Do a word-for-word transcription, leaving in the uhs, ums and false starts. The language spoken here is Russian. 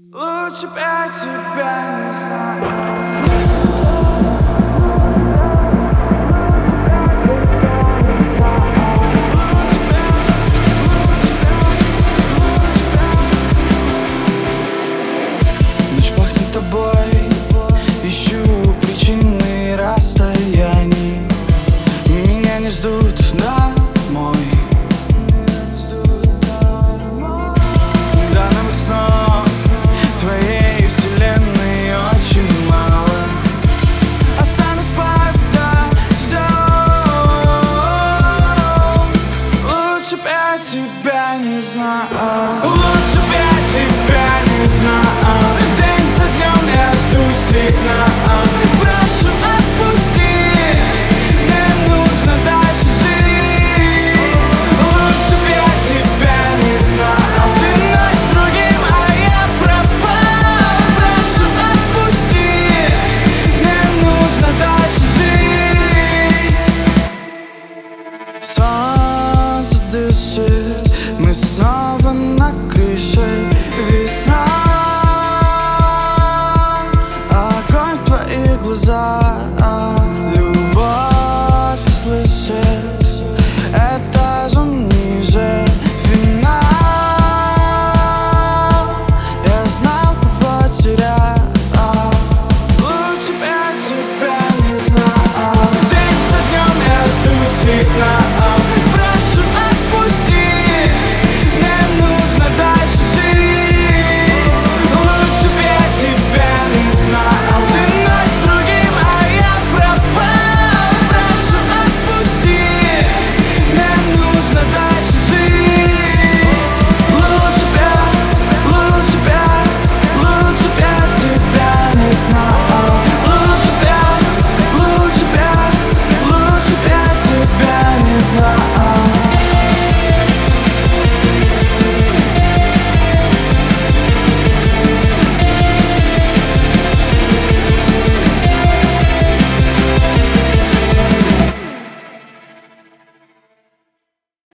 Лучше б я тебя не знаю. Ночь пахнет тобой, ищу причины расстояний. Меня не ждут домой. До новых снов твоей вселенной очень мало. Останусь под дождем. Лучше б я тебя не знал. Лучше б я тебя не знал. День за днем я жду сигнал. Прошу, отпусти, мне нужно дальше жить. Лучше б я тебя не знал. Ты ночь с другим, а я пропал. Прошу, отпусти, мне нужно дальше жить. Солнце дышит, мы снова на крыше.